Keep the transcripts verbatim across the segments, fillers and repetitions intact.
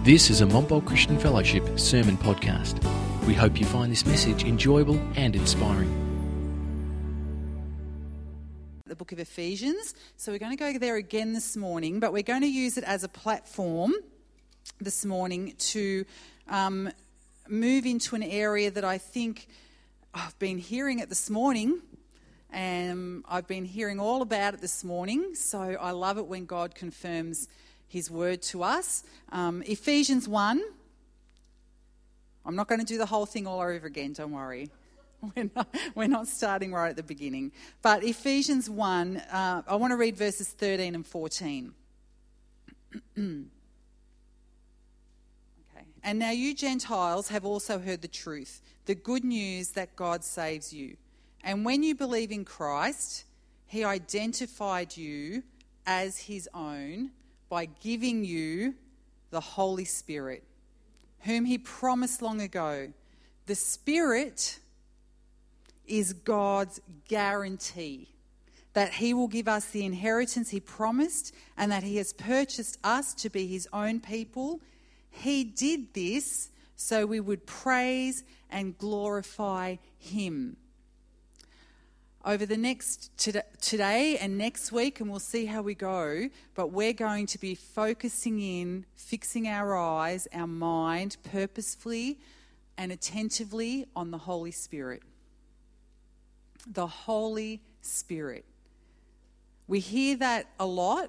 This is a Montbult Christian Fellowship sermon podcast. We hope you find this message enjoyable and inspiring. The book of Ephesians. So we're going to go there again this morning, but we're going to use it as a platform this morning to um, move into an area that I think I've been hearing it this morning, and I've been hearing all about it this morning. So I love it when God confirms His word to us. Um, Ephesians one. I'm not going to do the whole thing all over again, don't worry. We're not, we're not starting right at the beginning. But Ephesians one, uh, I want to read verses thirteen and fourteen. Okay. And now you Gentiles have also heard the truth, the good news that God saves you. And when you believe in Christ, He identified you as His own by giving you the Holy Spirit, whom He promised long ago. The Spirit is God's guarantee that He will give us the inheritance He promised and that He has purchased us to be His own people. He did this so we would praise and glorify Him. Over the next today and next week, and we'll see how we go, but we're going to be focusing in, fixing our eyes, our mind purposefully and attentively on the Holy Spirit. The Holy Spirit. We hear that a lot,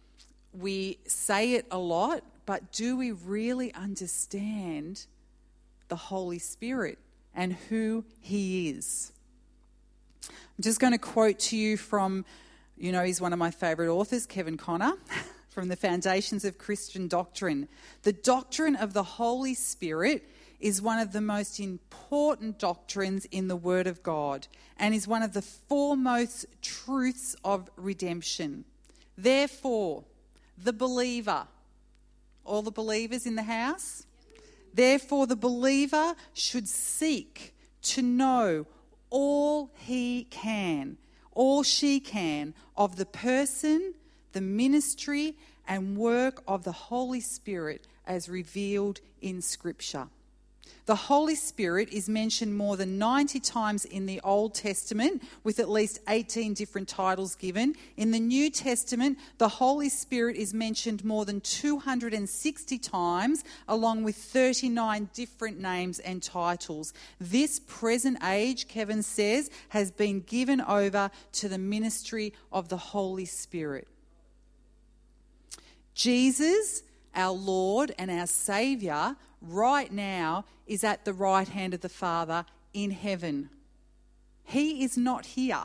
we say it a lot, but do we really understand the Holy Spirit and who He is? I'm just going to quote to you from, you know, he's one of my favourite authors, Kevin Conner, from the Foundations of Christian Doctrine. The doctrine of the Holy Spirit is one of the most important doctrines in the Word of God and is one of the foremost truths of redemption. Therefore, the believer, all the believers in the house, therefore the believer should seek to know all he can, all she can, of the person, the ministry and work of the Holy Spirit as revealed in Scripture. The Holy Spirit is mentioned more than ninety times in the Old Testament, with at least eighteen different titles given. In the New Testament, the Holy Spirit is mentioned more than two hundred sixty times, along with thirty-nine different names and titles. This present age, Kevin says, has been given over to the ministry of the Holy Spirit. Jesus, our Lord and our Saviour, right now is at the right hand of the Father in heaven. He is not here.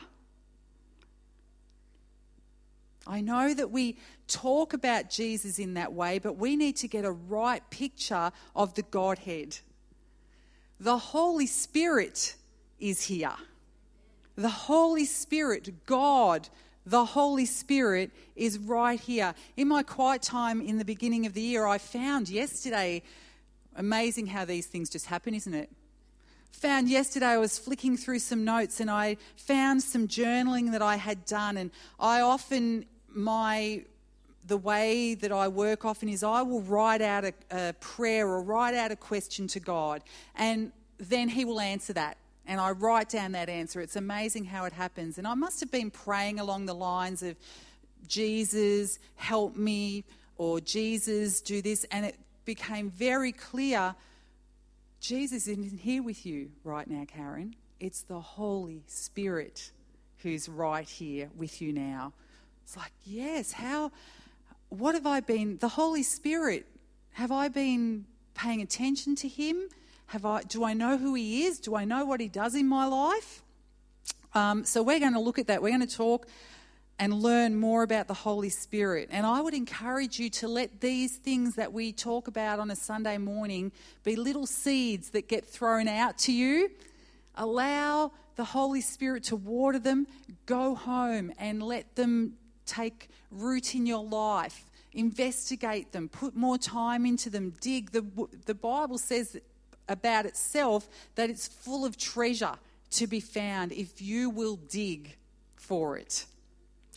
I know that we talk about Jesus in that way, but we need to get a right picture of the Godhead. The Holy Spirit is here. The Holy Spirit, God, the Holy Spirit is right here. In my quiet time in the beginning of the year, I found yesterday, amazing how these things just happen, isn't it? Found yesterday I was flicking through some notes and I found some journaling that I had done, and I often, my the way that I work often is I will write out a, a prayer or write out a question to God, and then He will answer that. And I write down that answer. It's amazing how it happens. And I must have been praying along the lines of, Jesus, help me, or Jesus, do this. And it became very clear, Jesus isn't here with you right now, Karen. It's the Holy Spirit who's right here with you now. It's like, yes, how, what have I been, the Holy Spirit, have I been paying attention to Him? Have I? Do I know who He is? Do I know what He does in my life? Um, so we're going to look at that. We're going to talk and learn more about the Holy Spirit. And I would encourage you to let these things that we talk about on a Sunday morning be little seeds that get thrown out to you. Allow the Holy Spirit to water them. Go home and let them take root in your life. Investigate them. Put more time into them. Dig. The, the Bible says that about itself that it's full of treasure to be found if you will dig for it.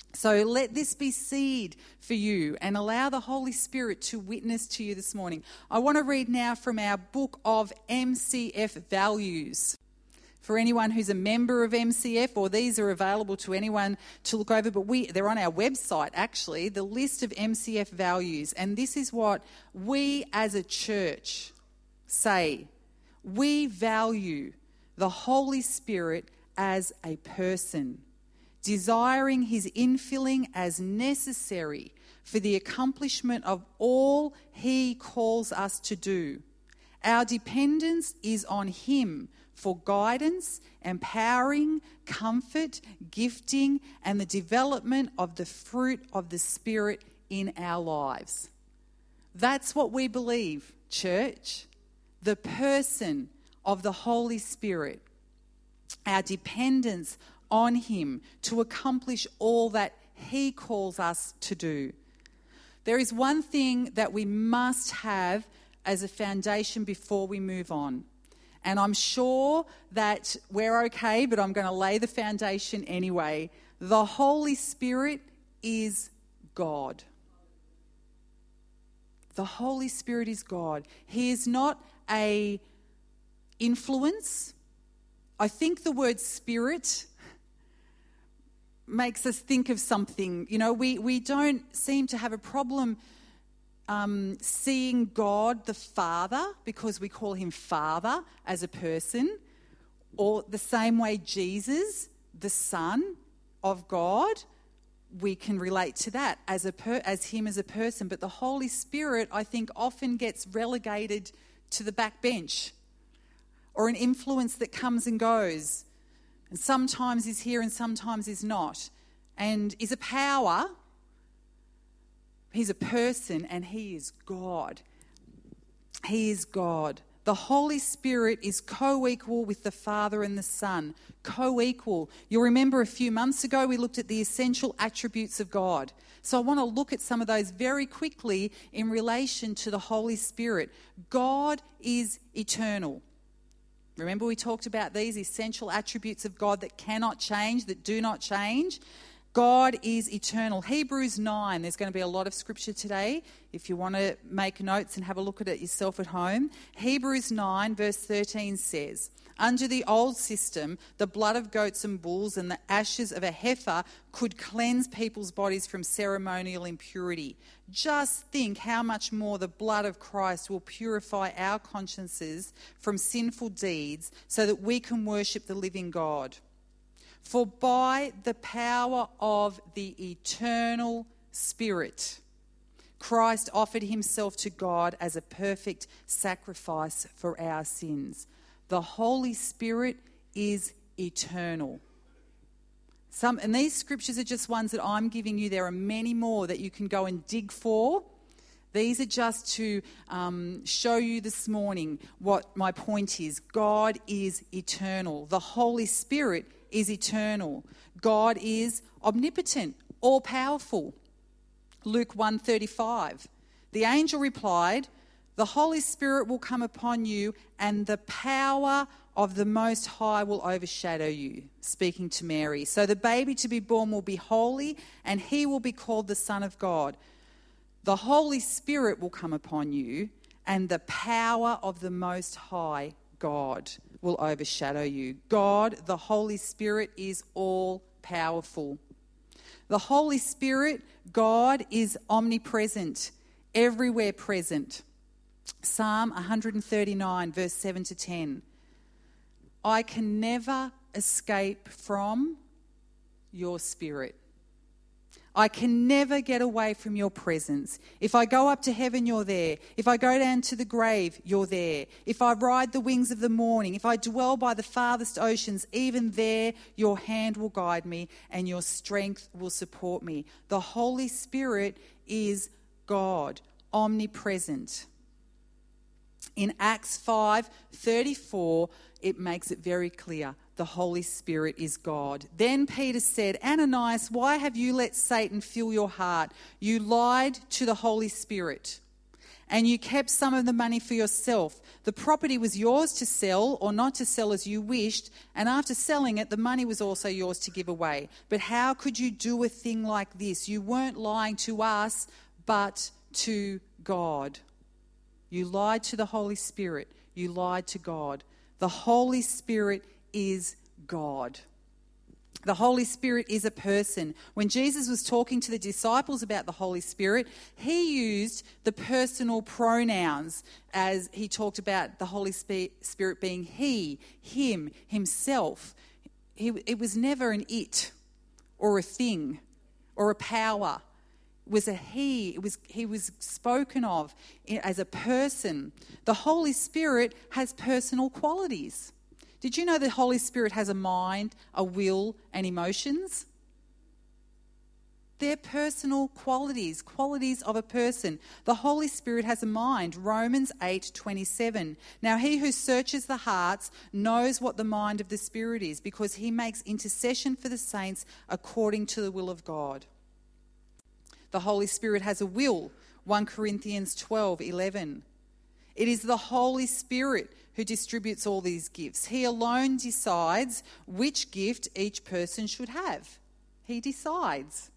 So let this be seed for you and allow the Holy Spirit to witness to you this morning. I want to read now from our book of M C F values. For anyone who's a member of M C F, or these are available to anyone to look over, but we they're on our website actually, the list of M C F values. And this is what we as a church say. We value the Holy Spirit as a person, desiring his infilling as necessary for the accomplishment of all he calls us to do. Our dependence is on him for guidance, empowering, comfort, gifting, and the development of the fruit of the Spirit in our lives. That's what we believe, church. The person of the Holy Spirit. Our dependence on him to accomplish all that he calls us to do. There is one thing that we must have as a foundation before we move on. And I'm sure that we're okay, but I'm going to lay the foundation anyway. The Holy Spirit is God. The Holy Spirit is God. He is not a influence. I think the word spirit makes us think of something. You know, we, we don't seem to have a problem um, seeing God the Father because we call him Father as a person, or the same way Jesus, the Son of God, we can relate to that as a per, as him as a person. But the Holy Spirit, I think, often gets relegated to the back bench, or an influence that comes and goes, and sometimes is here and sometimes is not, and is a power. He's a person and he is God. He is God. The Holy Spirit is co-equal with the Father and the Son. Co-equal. You'll remember a few months ago we looked at the essential attributes of God. So I want to look at some of those very quickly in relation to the Holy Spirit. God is eternal. Remember we talked about these essential attributes of God that cannot change, that do not change. God is eternal. Hebrews nine, there's going to be a lot of scripture today. If you want to make notes and have a look at it yourself at home. Hebrews nine verse thirteen says, under the old system, the blood of goats and bulls and the ashes of a heifer could cleanse people's bodies from ceremonial impurity. Just think how much more the blood of Christ will purify our consciences from sinful deeds so that we can worship the living God. For by the power of the eternal Spirit, Christ offered himself to God as a perfect sacrifice for our sins. The Holy Spirit is eternal. Some, and these scriptures are just ones that I'm giving you. There are many more that you can go and dig for. These are just to um, show you this morning what my point is. God is eternal. The Holy Spirit is eternal. God is omnipotent, all-powerful. Luke one thirty-five. The angel replied, the Holy Spirit will come upon you and the power of the Most High will overshadow you, speaking to Mary. So the baby to be born will be holy and he will be called the Son of God. The Holy Spirit will come upon you and the power of the Most High God will overshadow you. God, the Holy Spirit, is all powerful. The Holy Spirit, God, is omnipresent, everywhere present. Psalm one thirty-nine, verse seven to ten. I can never escape from your spirit. I can never get away from your presence. If I go up to heaven, you're there. If I go down to the grave, you're there. If I ride the wings of the morning, if I dwell by the farthest oceans, even there your hand will guide me and your strength will support me. The Holy Spirit is God, omnipresent. In Acts five thirty-four, it makes it very clear. The Holy Spirit is God. Then Peter said, Ananias, why have you let Satan fill your heart? You lied to the Holy Spirit and you kept some of the money for yourself. The property was yours to sell or not to sell as you wished, and after selling it, the money was also yours to give away. But how could you do a thing like this? You weren't lying to us, but to God. You lied to the Holy Spirit. You lied to God. The Holy Spirit is God. The Holy Spirit is a person. When Jesus was talking to the disciples about the Holy Spirit, he used the personal pronouns as he talked about the Holy Spirit being he, him, himself. He, it was never an it or a thing or a power. It was a he. It was, he was spoken of as a person. The Holy Spirit has personal qualities. Did you know the Holy Spirit has a mind, a will, and emotions? They're personal qualities, qualities of a person. The Holy Spirit has a mind, Romans eight twenty-seven. Now he who searches the hearts knows what the mind of the Spirit is, because he makes intercession for the saints according to the will of God. The Holy Spirit has a will, First Corinthians twelve eleven. It is the Holy Spirit who distributes all these gifts. He alone decides which gift each person should have. He decides.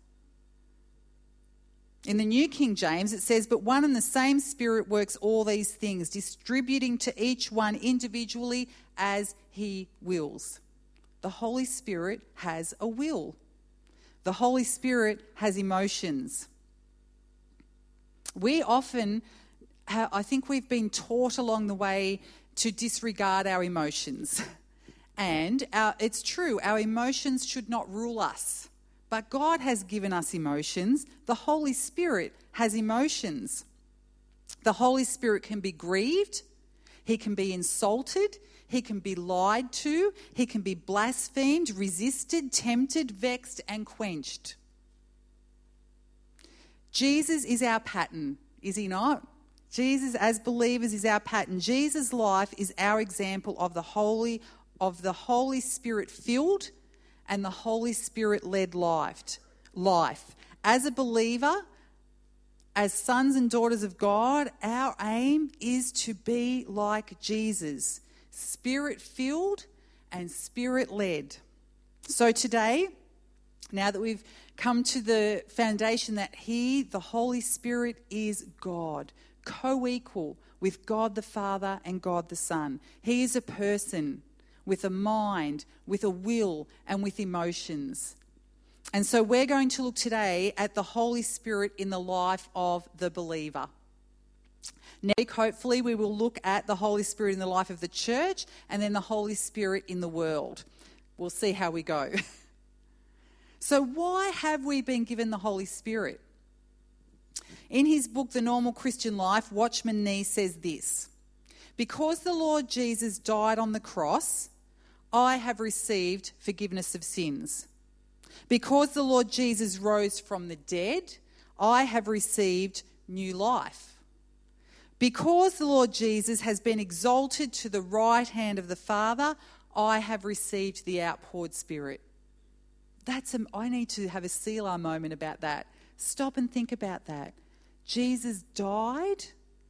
In the New King James, it says, but one and the same Spirit works all these things, distributing to each one individually as he wills. The Holy Spirit has a will. The Holy Spirit has emotions. We often, I think we've been taught along the way to disregard our emotions. And our, it's true, our emotions should not rule us. But God has given us emotions. The Holy Spirit has emotions. The Holy Spirit can be grieved. He can be insulted. He can be lied to. He can be blasphemed, resisted, tempted, vexed, and quenched. Jesus is our pattern, is he not? Jesus, as believers, is our pattern. Jesus' life is our example of the Holy, of the Holy Spirit-filled and the Holy Spirit-led life. Life. As a believer, as sons and daughters of God, our aim is to be like Jesus, Spirit-filled and Spirit-led. So today, now that we've come to the foundation that he, the Holy Spirit, is God, co-equal with God the Father and God the Son. He is a person with a mind, with a will, and with emotions. And so we're going to look today at the Holy Spirit in the life of the believer. Next week, hopefully, we will look at the Holy Spirit in the life of the church and then the Holy Spirit in the world. We'll see how we go. So why have we been given the Holy Spirit? In his book, The Normal Christian Life, Watchman Nee says this: because the Lord Jesus died on the cross, I have received forgiveness of sins. Because the Lord Jesus rose from the dead, I have received new life. Because the Lord Jesus has been exalted to the right hand of the Father, I have received the outpoured Spirit. That's a, I need to have a Selah moment about that. Stop and think about that. Jesus died.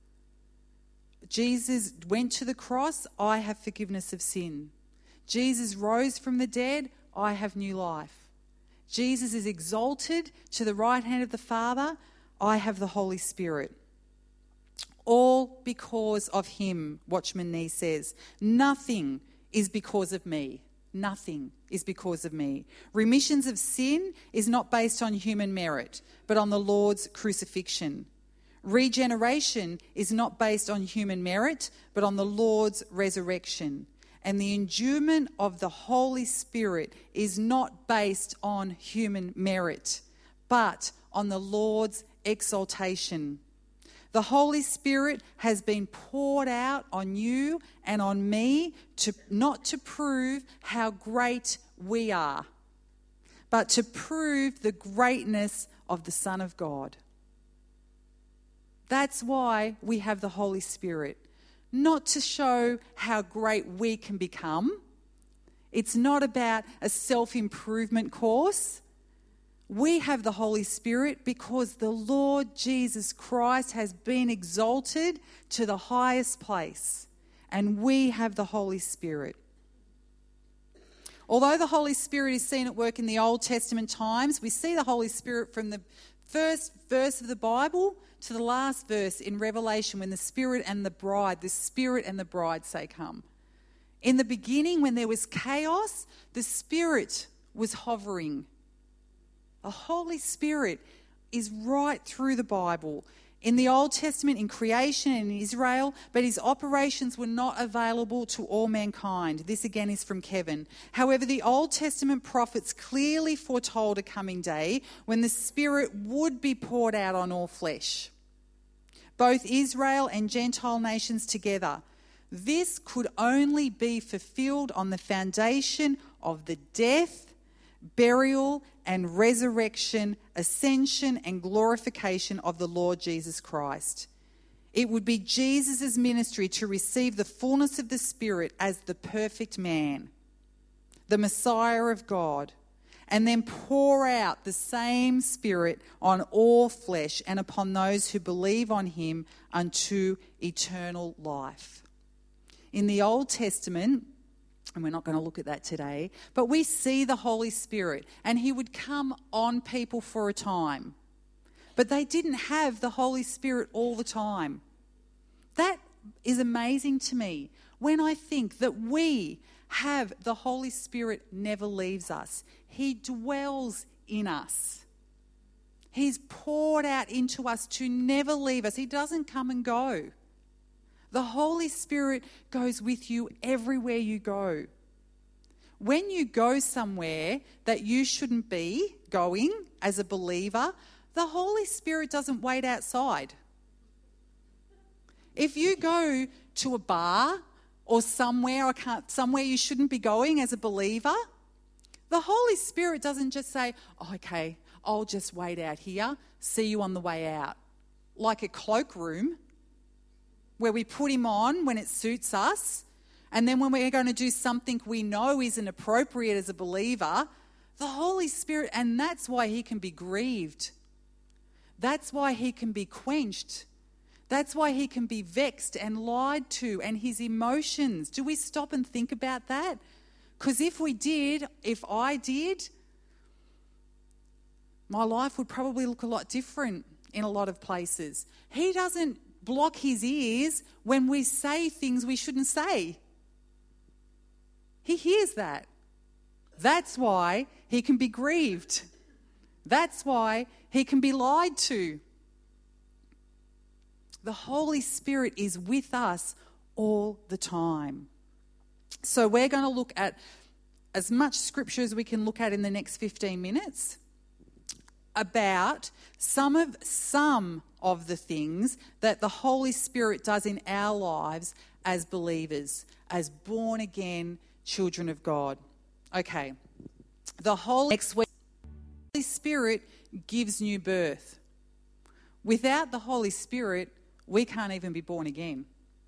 Jesus went to the cross. I have forgiveness of sin. Jesus rose from the dead. I have new life. Jesus is exalted to the right hand of the Father. I have the Holy Spirit. All because of him, Watchman Nee says. Nothing is because of me. Nothing is because of me. Remissions of sin is not based on human merit, but on the Lord's crucifixion. Regeneration is not based on human merit, but on the Lord's resurrection. And the endowment of the Holy Spirit is not based on human merit, but on the Lord's exaltation. The Holy Spirit has been poured out on you and on me, to not to prove how great we are, but to prove the greatness of the Son of God. That's why we have the Holy Spirit. Not to show how great we can become. It's not about a self-improvement course We have the Holy Spirit because the Lord Jesus Christ has been exalted to the highest place, and we have the Holy Spirit. Although the Holy Spirit is seen at work in the Old Testament times, we see the Holy Spirit from the first verse of the Bible to the last verse in Revelation, when the Spirit and the bride, the Spirit and the bride say, come. In the beginning, when there was chaos, the Spirit was hovering. The Holy Spirit is right through the Bible. In the Old Testament, in creation and in Israel, but his operations were not available to all mankind. This again is from Kevin. However, the Old Testament prophets clearly foretold a coming day when the Spirit would be poured out on all flesh, both Israel and Gentile nations together. This could only be fulfilled on the foundation of the death, burial and resurrection, ascension and glorification of the Lord Jesus Christ. It would be Jesus' ministry to receive the fullness of the Spirit as the perfect man, the Messiah of God, and then pour out the same Spirit on all flesh and upon those who believe on him unto eternal life. In the Old Testament, and we're not going to look at that today, but we see the Holy Spirit, and he would come on people for a time. But they didn't have the Holy Spirit all the time. That is amazing to me when I think that we have the Holy Spirit never leaves us. He dwells in us. He's poured out into us to never leave us. He doesn't come and go. The Holy Spirit goes with you everywhere you go. When you go somewhere that you shouldn't be going as a believer, the Holy Spirit doesn't wait outside. If you go to a bar or somewhere or can't, somewhere you shouldn't be going as a believer, the Holy Spirit doesn't just say, oh, okay, I'll just wait out here, see you on the way out. Like a cloakroom, where we put him on when it suits us, and then when we're going to do something we know isn't appropriate as a believer, the Holy Spirit, and that's why he can be grieved. That's why he can be quenched. That's why he can be vexed and lied to, and his emotions. Do we stop and think about that? Because if we did, if I did, my life would probably look a lot different in a lot of places. He doesn't block his ears when we say things we shouldn't say. He hears that. That's why he can be grieved. That's why he can be lied to. The Holy Spirit is with us all the time. So we're going to look at as much scripture as we can look at in the next fifteen minutes about some of some of the things that the Holy Spirit does in our lives as believers, as born again children of God. Okay, the Holy next week, the Holy Spirit gives new birth. Without the Holy Spirit, we can't even be born again.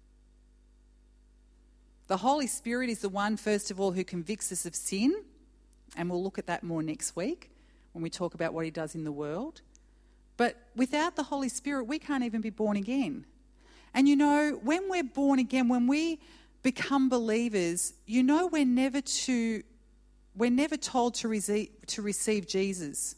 The Holy Spirit is the one, first of all, who convicts us of sin, and we'll look at that more next week when we talk about what he does in the world. But without the Holy Spirit, we can't even be born again. And you know, when we're born again, when we become believers, you know we're never to, we're never told to receive, to receive Jesus.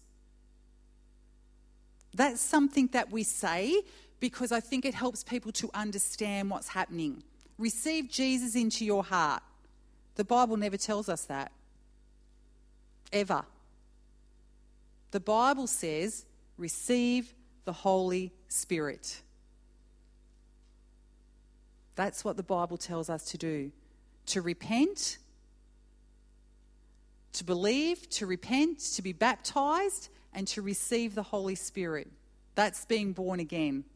That's something that we say because I think it helps people to understand what's happening. Receive Jesus into your heart. The Bible never tells us that. Ever. The Bible says, receive the Holy Spirit. That's what the Bible tells us to do. To repent, to believe, to repent, to be baptized, and to receive the Holy Spirit. That's being born again.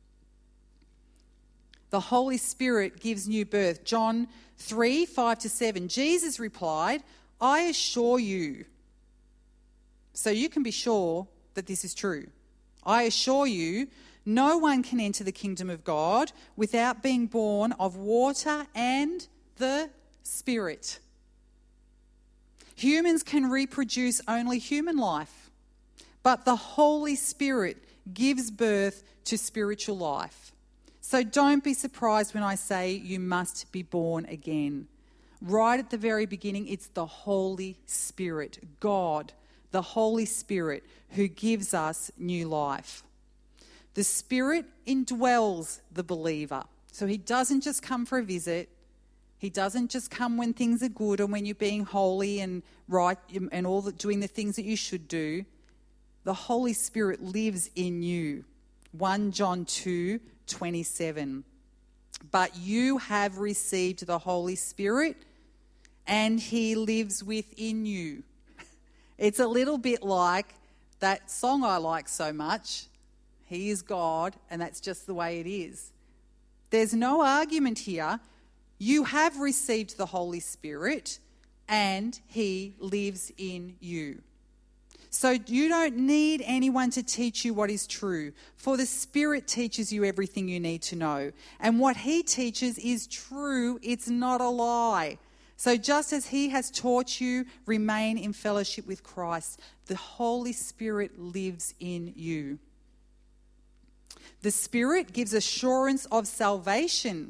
The Holy Spirit gives new birth. John three, five to seven. Jesus replied, I assure you. So you can be sure that this is true. I assure you, no one can enter the kingdom of God without being born of water and the Spirit. Humans can reproduce only human life, but the Holy Spirit gives birth to spiritual life. So don't be surprised when I say you must be born again. Right at the very beginning, it's the Holy Spirit, God, the Holy Spirit, who gives us new life. The Spirit indwells the believer. So he doesn't just come for a visit. He doesn't just come when things are good and when you're being holy and right and all the, doing the things that you should do. The Holy Spirit lives in you. First John two twenty-seven. But you have received the Holy Spirit and he lives within you. It's a little bit like that song I like so much. He is God, and that's just the way it is. There's no argument here. You have received the Holy Spirit and he lives in you. So you don't need anyone to teach you what is true, for the Spirit teaches you everything you need to know. And what he teaches is true, it's not a lie. So just as he has taught you, remain in fellowship with Christ. The Holy Spirit lives in you. The Spirit gives assurance of salvation.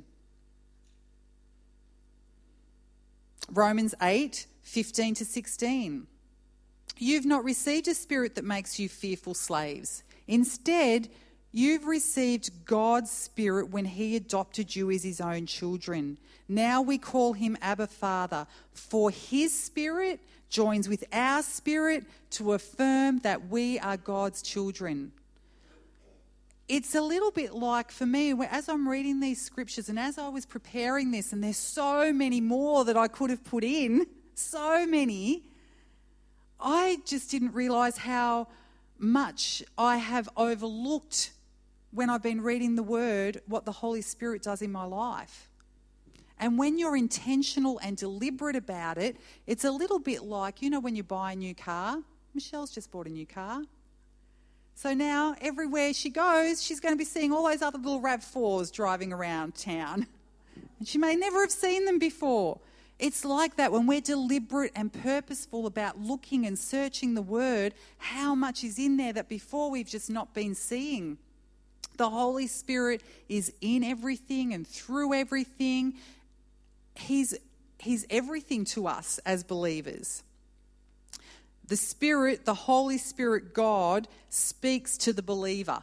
Romans eight fifteen to sixteen. You've not received a spirit that makes you fearful slaves. Instead, you've received God's Spirit when he adopted you as his own children. Now we call him Abba Father, for his Spirit joins with our spirit to affirm that we are God's children. It's a little bit like, for me, as I'm reading these scriptures and as I was preparing this, and there's so many more that I could have put in, so many, I just didn't realise how much I have overlooked when I've been reading the Word, what the Holy Spirit does in my life. And when you're intentional and deliberate about it, it's a little bit like, you know, when you buy a new car. Michelle's just bought a new car. So now everywhere she goes, she's going to be seeing all those other little RAV fours driving around town. And she may never have seen them before. It's like that when we're deliberate and purposeful about looking and searching the Word, how much is in there that before we've just not been seeing. The Holy Spirit is in everything and through everything. He's, he's everything to us as believers. The Spirit, the Holy Spirit, God, speaks to the believer.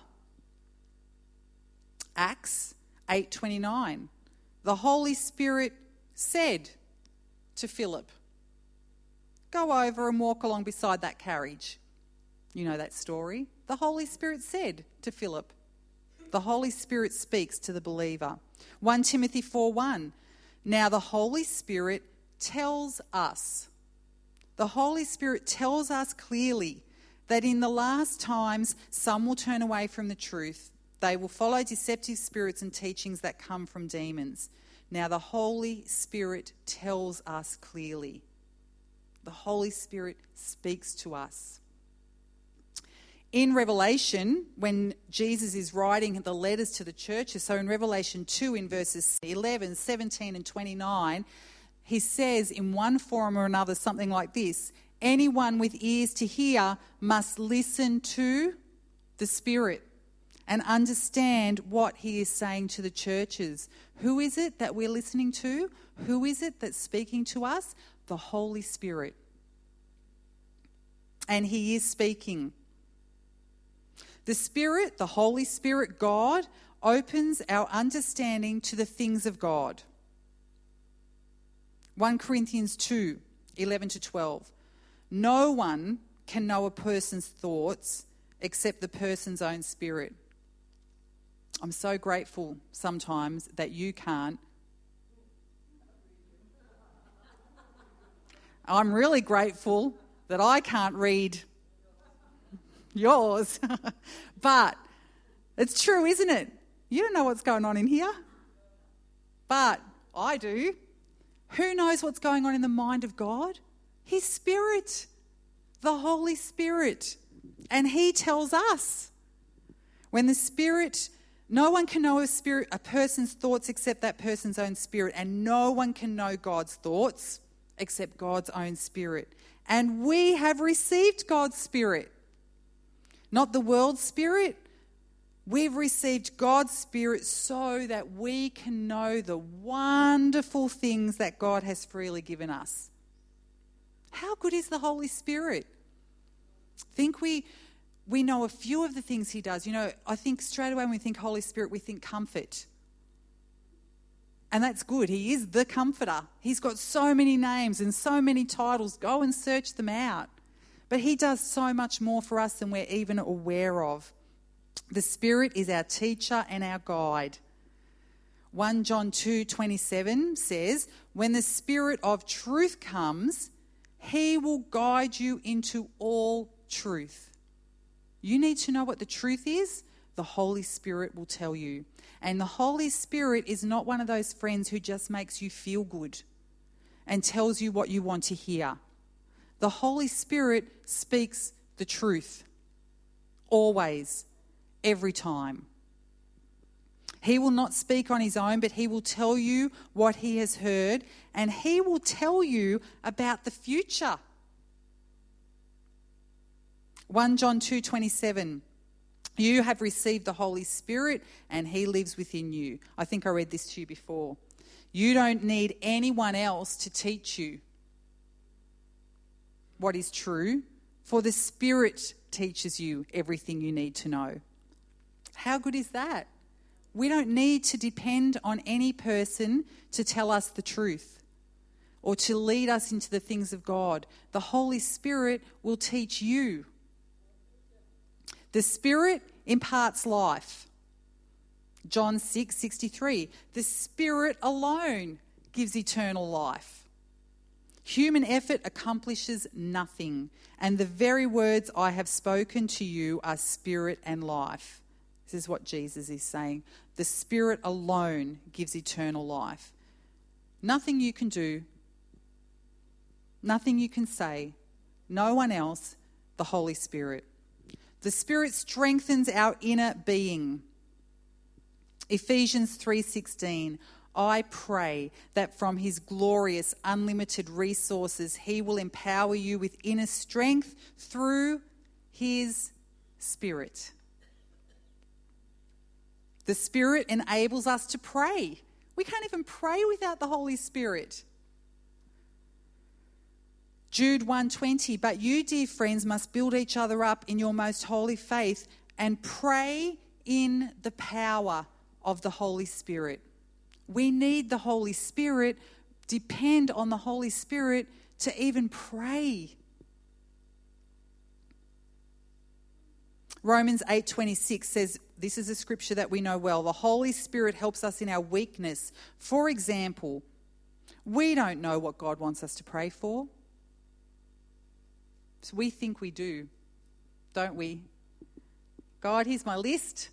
Acts eight twenty-nine. The Holy Spirit said to Philip, go over and walk along beside that carriage. You know that story. The Holy Spirit said to Philip. The Holy Spirit speaks to the believer. First Timothy four one. Now the Holy Spirit tells us. The Holy Spirit tells us clearly that in the last times some will turn away from the truth. They will follow deceptive spirits and teachings that come from demons. Now the Holy Spirit tells us clearly. The Holy Spirit speaks to us. In Revelation, when Jesus is writing the letters to the churches, so in Revelation two in verses eleven, seventeen and twenty-nine, he says in one form or another something like this: anyone with ears to hear must listen to the Spirit and understand what he is saying to the churches. Who is it that we're listening to? Who is it that's speaking to us? The Holy Spirit. And he is speaking. The Spirit, the Holy Spirit, God, opens our understanding to the things of God. First Corinthians two, eleven to twelve. No one can know a person's thoughts except the person's own spirit. I'm so grateful sometimes that you can't. I'm really grateful that I can't read yours. But it's true, isn't it? You don't know what's going on in here. But I do. Who knows what's going on in the mind of God? His Spirit, the Holy Spirit. And he tells us. When the Spirit, no one can know a spirit, a person's thoughts except that person's own spirit. And no one can know God's thoughts except God's own Spirit. And we have received God's Spirit. not the world's spirit. We've received God's Spirit so that we can know the wonderful things that God has freely given us. How good is the Holy Spirit? I think we we know a few of the things he does. You know, I think straight away when we think Holy Spirit, we think comfort. And that's good. He is the comforter. He's got so many names and so many titles. Go and search them out. But he does so much more for us than we're even aware of. The Spirit is our teacher and our guide. First John two twenty-seven says, when the Spirit of truth comes, he will guide you into all truth. You need to know what the truth is? The Holy Spirit will tell you. And the Holy Spirit is not one of those friends who just makes you feel good and tells you what you want to hear. The Holy Spirit speaks the truth. Always. Every time. He will not speak on his own, but he will tell you what he has heard, and he will tell you about the future. First John two twenty-seven. You have received the Holy Spirit, and he lives within you. I think I read this to you before. You don't need anyone else to teach you what is true, for the Spirit teaches you everything you need to know. How good is that? We don't need to depend on any person to tell us the truth or to lead us into the things of God. The Holy Spirit will teach you. The Spirit imparts life. John six sixty-three. The Spirit alone gives eternal life. Human effort accomplishes nothing, and the very words I have spoken to you are spirit and life. This is what Jesus is saying. The Spirit alone gives eternal life. Nothing you can do, nothing you can say, no one else, the Holy Spirit. The Spirit strengthens our inner being. Ephesians three sixteen. I pray that from his glorious, unlimited resources, he will empower you with inner strength through his Spirit. The Spirit enables us to pray. We can't even pray without the Holy Spirit. Jude one twenty, but you, dear friends, must build each other up in your most holy faith and pray in the power of the Holy Spirit. We need the Holy Spirit, depend on the Holy Spirit to even pray. Romans eight twenty-six says, this is a scripture that we know well, the Holy Spirit helps us in our weakness. For example, we don't know what God wants us to pray for. So we think we do, don't we? God, here's my list.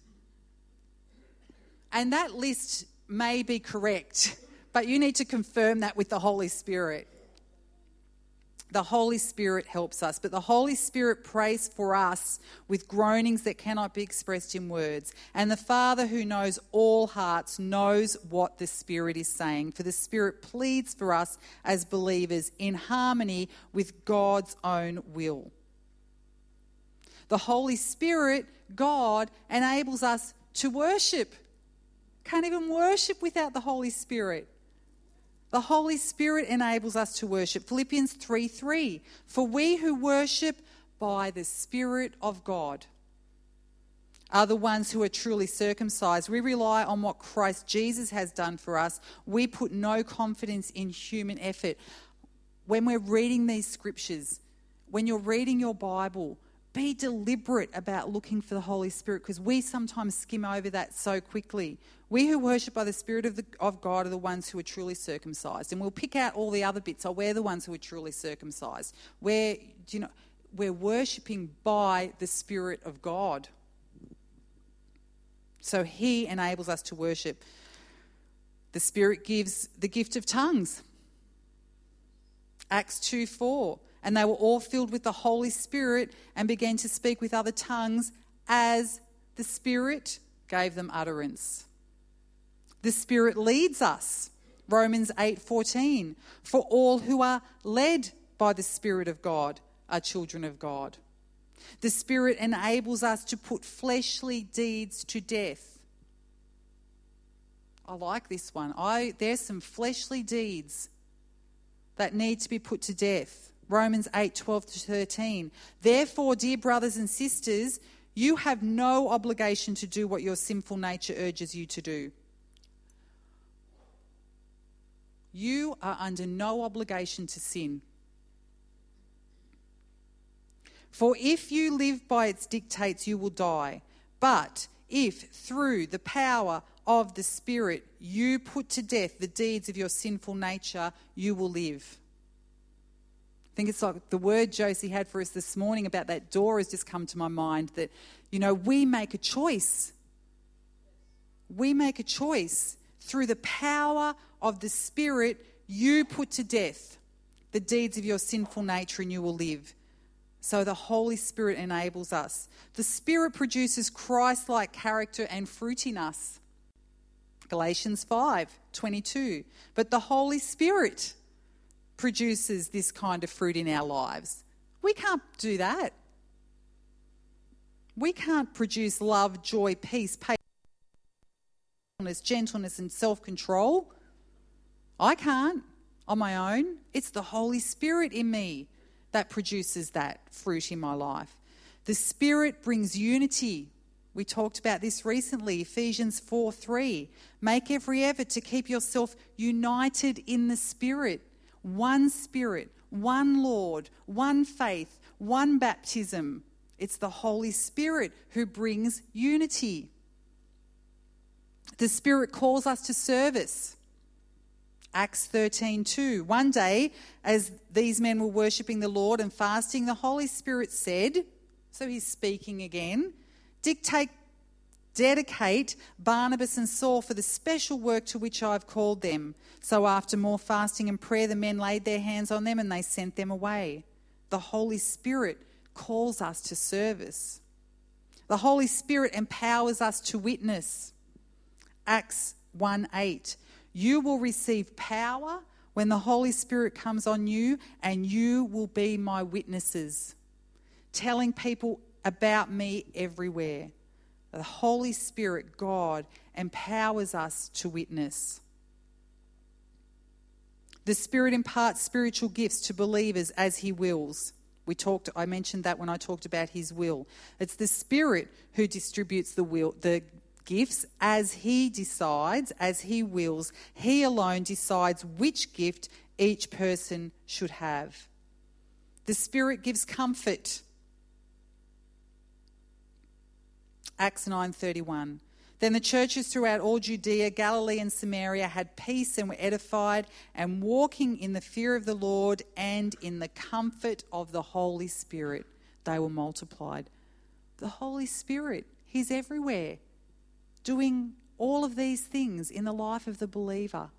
And that list may be correct, but you need to confirm that with the Holy Spirit. The Holy Spirit helps us, but the Holy Spirit prays for us with groanings that cannot be expressed in words. And the Father who knows all hearts knows what the Spirit is saying, for the Spirit pleads for us as believers in harmony with God's own will. The Holy Spirit, God, enables us to worship. Can't even worship without the Holy Spirit. The Holy Spirit enables us to worship. Philippians three three. For we who worship by the Spirit of God are the ones who are truly circumcised. We rely on what Christ Jesus has done for us. We put no confidence in human effort. When we're reading these scriptures, when you're reading your Bible, be deliberate about looking for the Holy Spirit, because we sometimes skim over that so quickly. We who worship by the Spirit of, the, of God are the ones who are truly circumcised. And we'll pick out all the other bits. Oh, we're the ones who are truly circumcised. We're, you know, we're worshipping by the Spirit of God. So he enables us to worship. The Spirit gives the gift of tongues. Acts two four. And they were all filled with the Holy Spirit and began to speak with other tongues as the Spirit gave them utterance. The Spirit leads us. Romans eight fourteen. For all who are led by the Spirit of God are children of God. The Spirit enables us to put fleshly deeds to death. I like this one. I there's some fleshly deeds that need to be put to death. Romans eight, twelve to thirteen. Therefore, dear brothers and sisters, you have no obligation to do what your sinful nature urges you to do. You are under no obligation to sin. For if you live by its dictates, you will die. But if through the power of the Spirit you put to death the deeds of your sinful nature, you will live. I think it's like the word Josie had for us this morning about that door has just come to my mind, that, you know, we make a choice. We make a choice. Through the power of the Spirit, you put to death the deeds of your sinful nature and you will live. So the Holy Spirit enables us. The Spirit produces Christ-like character and fruit in us. Galatians five, twenty-two. But the Holy Spirit produces this kind of fruit in our lives. We can't do that. We can't produce love, joy, peace, patience, gentleness and self-control. I can't on my own. It's the Holy Spirit in me that produces that fruit in my life. The Spirit brings unity. We talked about this recently, Ephesians four three. Make every effort to keep yourself united in the Spirit. One Spirit, one Lord, one faith, one baptism. It's the Holy Spirit who brings unity. The Spirit calls us to service. Acts thirteen two. One day, as these men were worshipping the Lord and fasting, the Holy Spirit said, so he's speaking again, dictate, dedicate Barnabas and Saul for the special work to which I've called them. So after more fasting and prayer, the men laid their hands on them and they sent them away. The Holy Spirit calls us to service. The Holy Spirit empowers us to witness. Acts one eight. You will receive power when the Holy Spirit comes on you, and you will be my witnesses, telling people about me everywhere. The Holy Spirit, God, empowers us to witness. The Spirit imparts spiritual gifts to believers as he wills. We talked, I mentioned that when I talked about his will. It's the Spirit who distributes the will, the gifts as he decides, as he wills. He alone decides which gift each person should have. The Spirit gives comfort. Acts nine thirty-one. Then the churches throughout all Judea, Galilee and Samaria had peace and were edified, and walking in the fear of the Lord and in the comfort of the Holy Spirit, they were multiplied. The Holy Spirit, he's everywhere, doing all of these things in the life of the believer.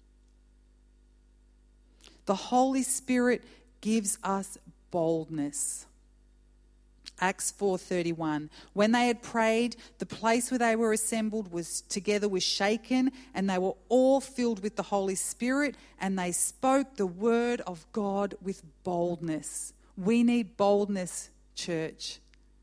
The Holy Spirit gives us boldness. Acts four thirty-one. When they had prayed, the place where they were assembled was together was shaken, and they were all filled with the Holy Spirit, and they spoke the word of God with boldness. We need boldness, church.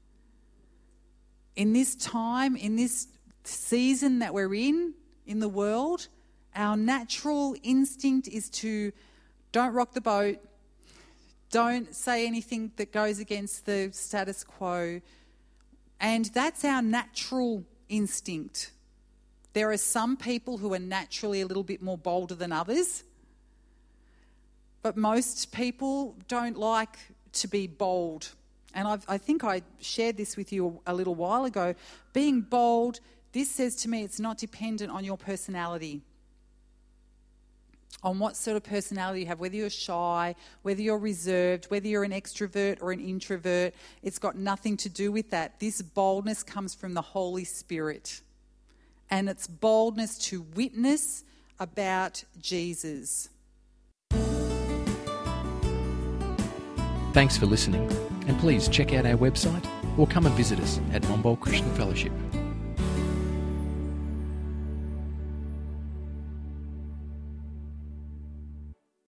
In this time, in this season that we're in, in the world, our natural instinct is to don't rock the boat, don't say anything that goes against the status quo. And that's our natural instinct. There are some people who are naturally a little bit more bolder than others, but most people don't like to be bold. And I've, I think I shared this with you a little while ago. Being bold, this says to me, it's not dependent on your personality, on what sort of personality you have, whether you're shy, whether you're reserved, whether you're an extrovert or an introvert. It's got nothing to do with that. This boldness comes from the Holy Spirit, and it's boldness to witness about Jesus. Thanks for listening, and please check out our website or come and visit us at Monbulk Christian Fellowship.